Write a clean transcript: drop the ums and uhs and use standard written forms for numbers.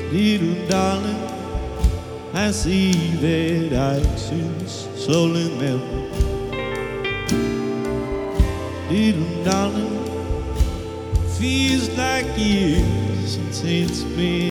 Little darling, I see that ice is slowly melting. Little darling, feels like years since it's been